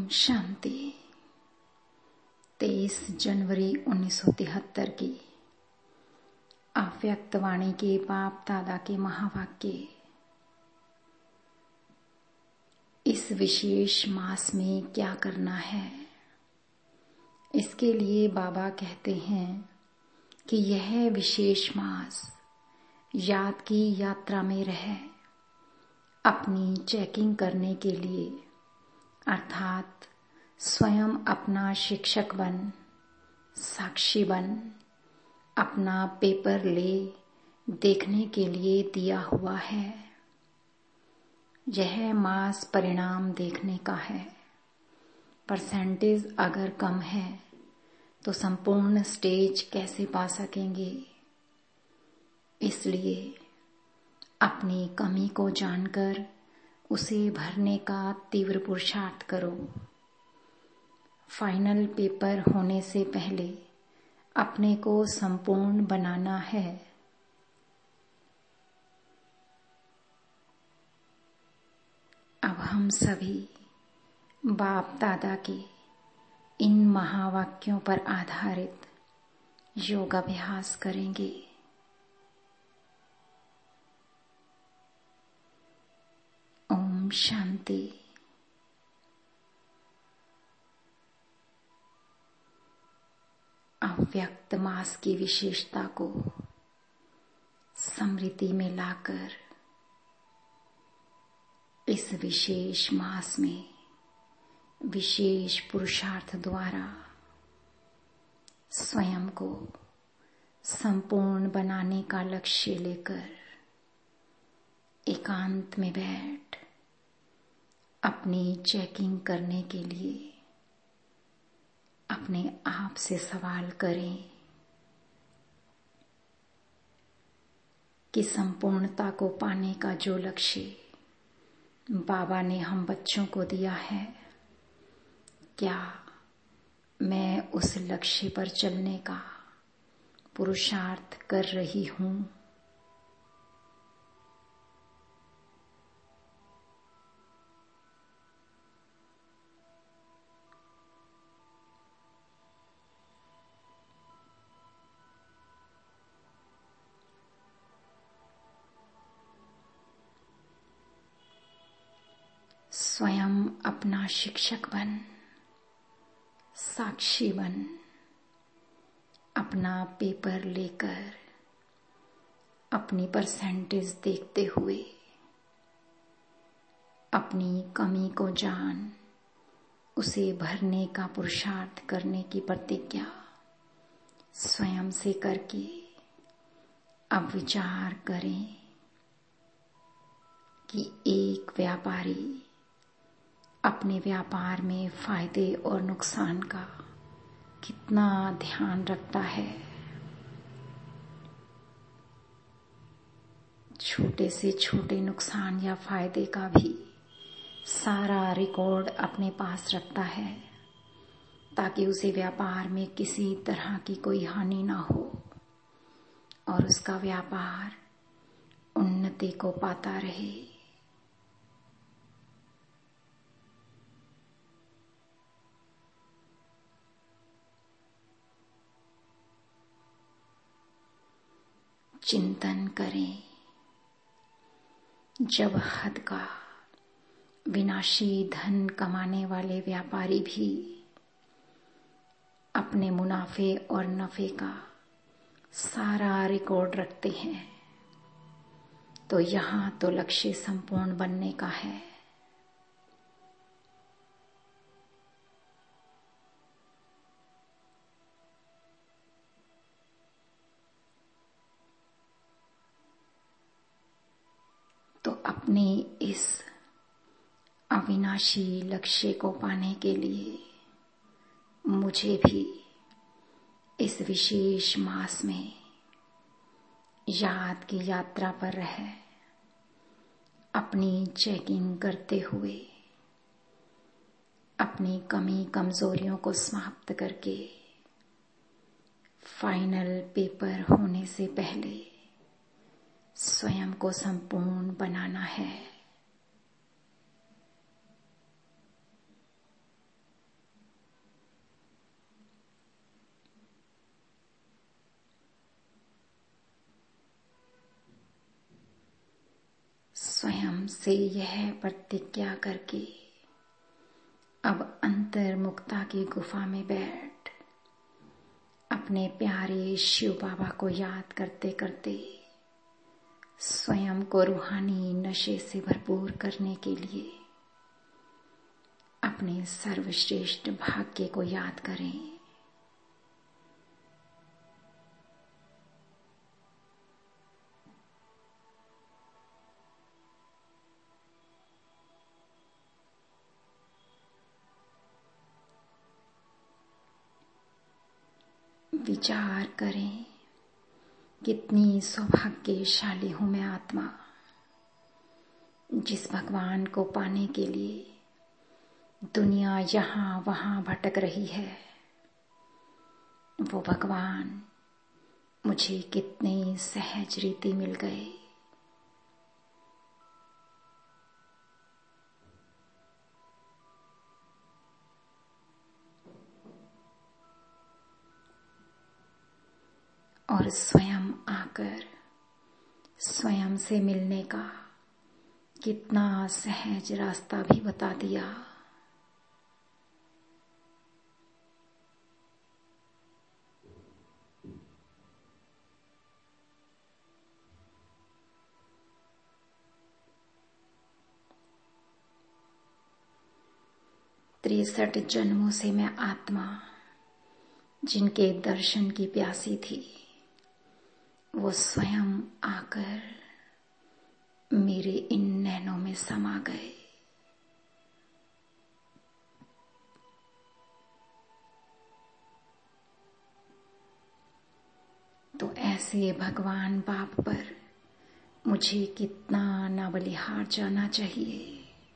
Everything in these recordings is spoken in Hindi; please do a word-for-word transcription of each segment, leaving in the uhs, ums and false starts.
शांति। तेईस जनवरी उन्नीस सौ तिहत्तर की अव्यक्त वाणी के बाप दादा के महावाक्य। इस विशेष मास में क्या करना है, इसके लिए बाबा कहते हैं कि यह विशेष मास याद की यात्रा में रहे, अपनी चेकिंग करने के लिए, अर्थात स्वयं अपना शिक्षक बन, साक्षी बन, अपना पेपर ले देखने के लिए दिया हुआ है। यह मास परिणाम देखने का है। परसेंटेज अगर कम है तो संपूर्ण स्टेज कैसे पा सकेंगे। इसलिए अपनी कमी को जानकर उसे भरने का तीव्र पुरुषार्थ करो। फाइनल पेपर होने से पहले अपने को संपूर्ण बनाना है। अब हम सभी बाप दादा के इन महावाक्यों पर आधारित योगाभ्यास करेंगे। ओम शांति। अव्यक्त मास की विशेषता को स्मृति में लाकर इस विशेष मास में विशेष पुरुषार्थ द्वारा स्वयं को संपूर्ण बनाने का लक्ष्य लेकर एकांत में बैठ अपनी चेकिंग करने के लिए अपने आप से सवाल करें कि संपूर्णता को पाने का जो लक्ष्य बाबा ने हम बच्चों को दिया है, क्या मैं उस लक्ष्य पर चलने का पुरुषार्थ कर रही हूँ? स्वयं अपना शिक्षक बन, साक्षी बन, अपना पेपर लेकर अपनी परसेंटेज देखते हुए अपनी कमी को जान उसे भरने का पुरुषार्थ करने की प्रतिज्ञा स्वयं से करके अब विचार करें कि एक व्यापारी अपने व्यापार में फायदे और नुकसान का कितना ध्यान रखता है। छोटे से छोटे नुकसान या फायदे का भी सारा रिकॉर्ड अपने पास रखता है, ताकि उसे व्यापार में किसी तरह की कोई हानि ना हो और उसका व्यापार उन्नति को पाता रहे। चिंतन करें, जब हद का विनाशी धन कमाने वाले व्यापारी भी अपने मुनाफे और नफे का सारा रिकॉर्ड रखते हैं, तो यहाँ तो लक्ष्य संपूर्ण बनने का है। तो अपने इस अविनाशी लक्ष्य को पाने के लिए मुझे भी इस विशेष मास में याद की यात्रा पर रह अपनी चेकिंग करते हुए अपनी कमी कमजोरियों को समाप्त करके फाइनल पेपर होने से पहले स्वयं को संपूर्ण बनाना है। स्वयं से यह प्रतिज्ञा करके अब अंतर्मुक्ता की गुफा में बैठ अपने प्यारे शिव बाबा को याद करते करते स्वयं को रूहानी नशे से भरपूर करने के लिए अपने सर्वश्रेष्ठ भाग्य को याद करें। विचार करें, कितनी सौभाग्यशाली हूं मैं आत्मा, जिस भगवान को पाने के लिए दुनिया यहाँ वहाँ भटक रही है। वो भगवान मुझे कितने सहज रीति मिल गए। और स्वयं आकर स्वयं से मिलने का कितना सहज रास्ता भी बता दिया। तिरसठ जन्मों से मैं आत्मा जिनके दर्शन की प्यासी थी, वो स्वयं आकर मेरे इन नैनों में समा गए। तो ऐसे भगवान बाप पर मुझे कितना ना बलिहार जाना चाहिए।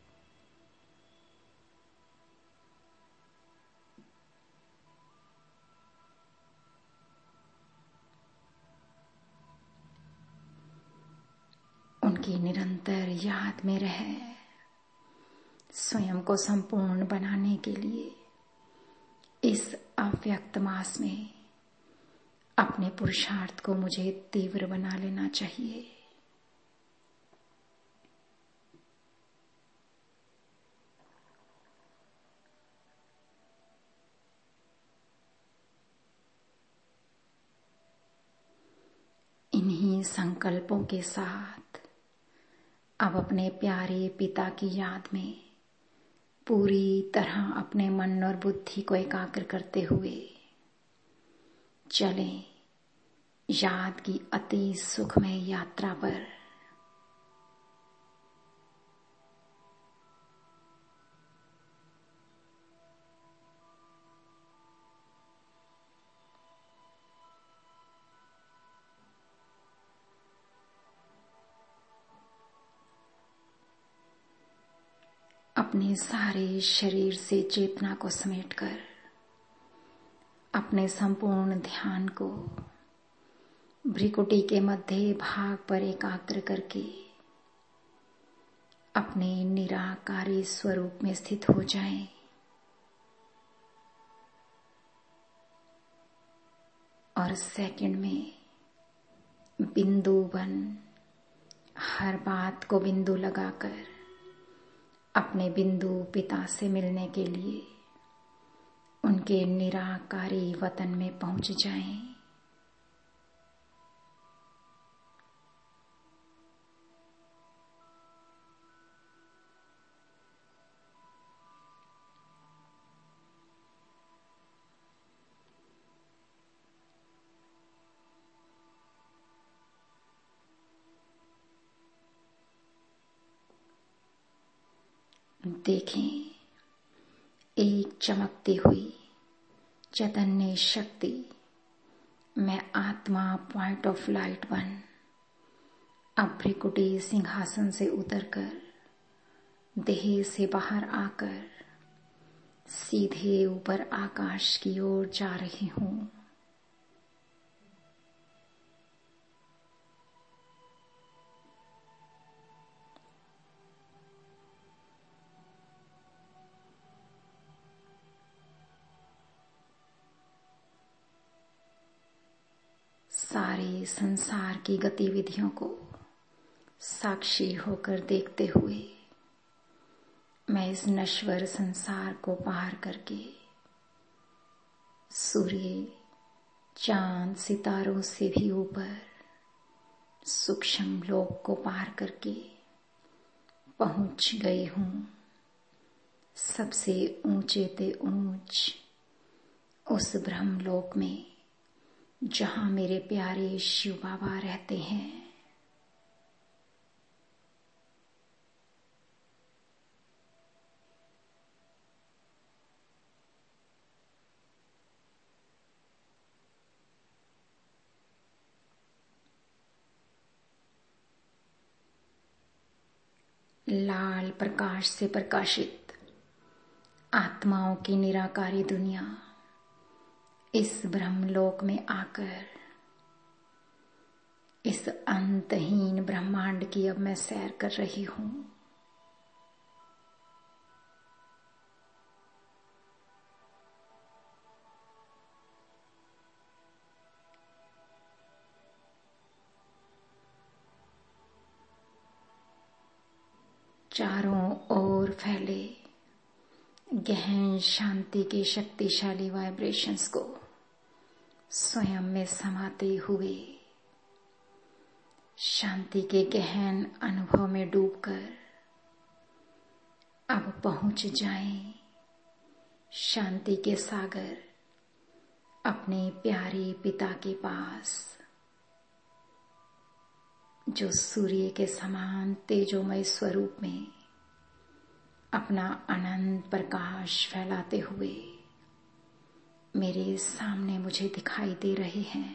उनकी निरंतर याद में रह स्वयं को संपूर्ण बनाने के लिए इस अव्यक्त मास में अपने पुरुषार्थ को मुझे तीव्र बना लेना चाहिए। इन्हीं संकल्पों के साथ अब अपने प्यारे पिता की याद में पूरी तरह अपने मन और बुद्धि को एकाग्र करते हुए चलें याद की अति सुखमय यात्रा पर। अपने सारे शरीर से चेतना को समेटकर अपने संपूर्ण ध्यान को भ्रिकुटी के मध्य भाग पर एकाग्र करके अपने निराकारी स्वरूप में स्थित हो जाएं। और सेकंड में बिंदु बन हर बात को बिंदु लगाकर अपने बिंदु पिता से मिलने के लिए उनके निराकारी वतन में पहुंच जाएं। देखें, एक चमकती हुई चैतन्य शक्ति मैं आत्मा पॉइंट ऑफ लाइट बन अब भ्रिकुटी सिंहासन से उतरकर देह से बाहर आकर सीधे ऊपर आकाश की ओर जा रही हूं। सारे संसार की गतिविधियों को साक्षी होकर देखते हुए मैं इस नश्वर संसार को पार करके सूर्य, चांद, सितारों से भी ऊपर सूक्ष्म लोक को पार करके पहुंच गई हूं सबसे ऊंचे ते ऊंच उस ब्रह्मलोक में, जहां मेरे प्यारे शिव बाबा रहते हैं। लाल प्रकाश से प्रकाशित आत्माओं की निराकारी दुनिया इस ब्रह्मलोक में आकर इस अंतहीन ब्रह्मांड की अब मैं सैर कर रही हूं। चारों ओर फैले गहन शांति के शक्तिशाली वाइब्रेशंस को स्वयं में समाते हुए शांति के गहन अनुभव में डूबकर अब पहुंच जाएं शांति के सागर अपने प्यारे पिता के पास, जो सूर्य के समान तेजोमय स्वरूप में अपना अनंत प्रकाश फैलाते हुए मेरे सामने मुझे दिखाई दे रहे हैं।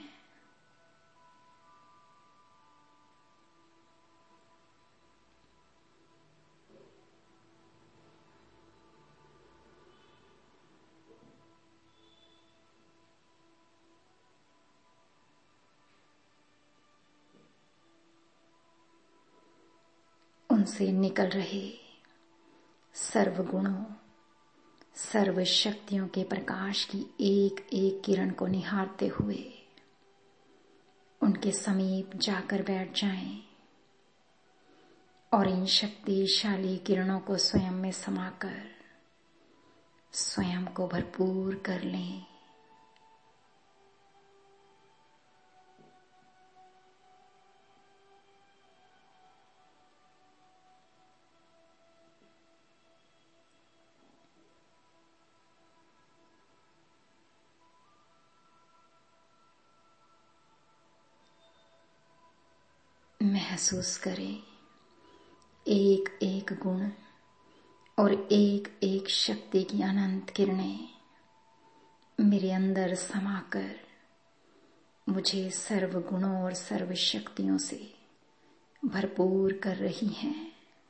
उनसे निकल रहे सर्व गुणों, सर्व शक्तियों के प्रकाश की एक एक किरण को निहारते हुए उनके समीप जाकर बैठ जाएं और इन शक्तिशाली किरणों को स्वयं में समाकर स्वयं को भरपूर कर लें। महसूस करें एक एक गुण और एक एक शक्ति की अनंत किरणें मेरे अंदर समाकर मुझे सर्व गुणों और सर्व शक्तियों से भरपूर कर रही हैं।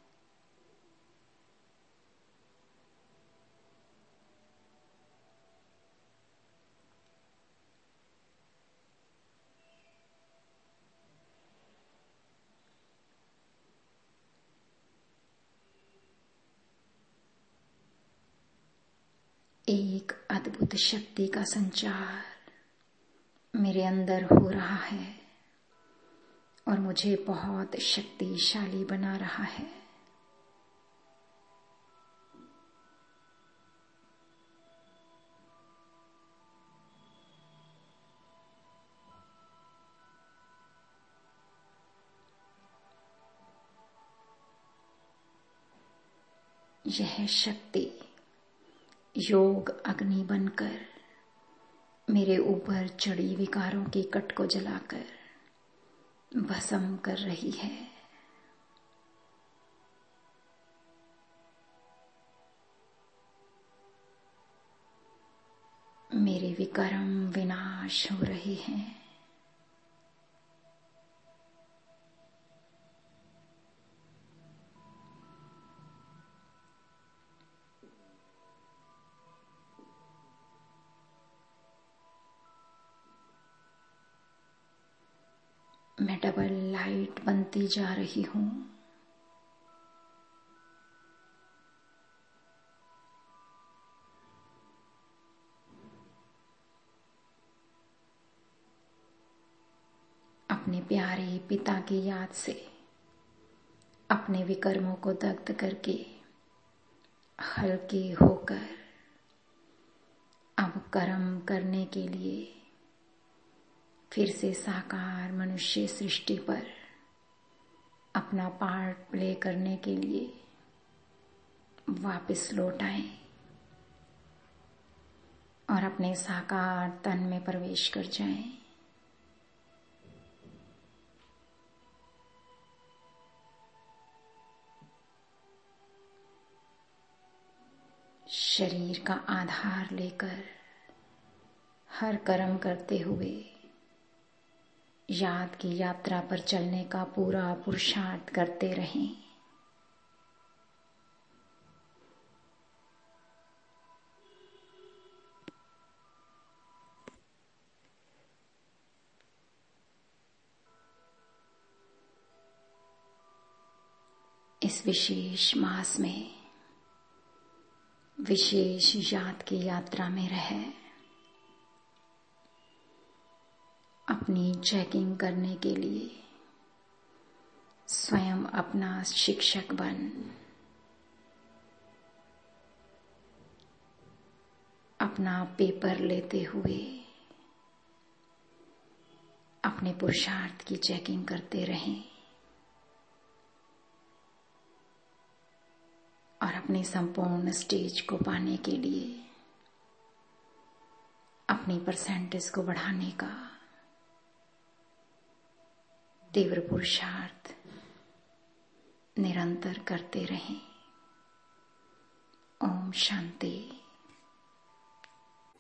एक अद्भुत शक्ति का संचार मेरे अंदर हो रहा है और मुझे बहुत शक्तिशाली बना रहा है। यह शक्ति योग अग्नि बनकर मेरे ऊपर चढ़ी विकारों की कट को जलाकर भस्म कर रही है। मेरे विकर्म विनाश हो रहे हैं। मैं डबल लाइट बनती जा रही हूं। अपने प्यारे पिता की याद से अपने विकर्मों को दग्ध करके हल्के होकर अब कर्म करने के लिए फिर से साकार मनुष्य सृष्टि पर अपना पार्ट प्ले करने के लिए वापस लौट आए और अपने साकार तन में प्रवेश कर जाएं। शरीर का आधार लेकर हर कर्म करते हुए याद की यात्रा पर चलने का पूरा पुरुषार्थ करते रहें। इस विशेष मास में विशेष याद की यात्रा में रह अपनी चेकिंग करने के लिए स्वयं अपना शिक्षक बन अपना पेपर लेते हुए अपने पुरुषार्थ की चेकिंग करते रहें और अपने संपूर्ण स्टेज को पाने के लिए अपनी परसेंटेज को बढ़ाने का तीव्र पुरुषार्थ निरंतर करते रहें। ओम शांति।